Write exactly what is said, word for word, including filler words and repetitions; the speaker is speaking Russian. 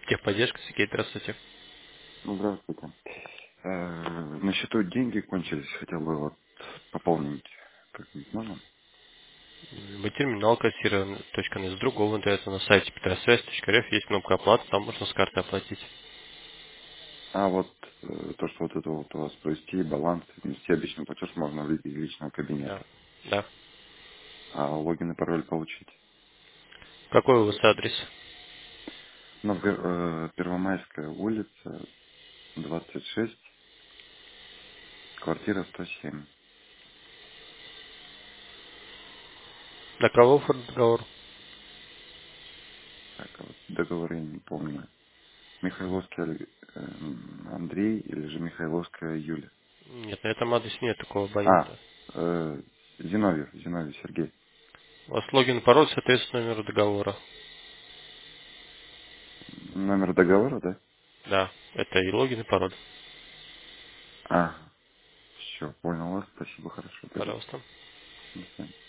Техподдержка, Сергей, здравствуйте. Ну, здравствуйте. Э, На счету деньги кончились, хотел бы вот пополнить. Как-нибудь можно? Мы терминал кассирования точка нет. С другого интернета на сайте петросвязь точка рф есть кнопка оплаты, там можно с карты оплатить. А вот э, то, что вот это вот у вас провести баланс, внести обычный платеж можно в виде личного Да. кабинета. Да. А логин и пароль получить. Какой у вас адрес? Ну, в Гор- э, Первомайская улица, двадцать шесть, квартира сто семь. На кого оформлен договор? Так, а вот договор я не помню. Михайловский Олег- э, Андрей или же Михайловская Юля. Нет, на этом адресе нет такого А, абонента. э, Зиновьев, Зиновьев Сергей. У вас логин и пароль соответствует номеру договора. Номер договора, да? Да, это и логин, и пароль. А, все, понял вас. Спасибо, хорошо тогда. Пожалуйста. До свидания.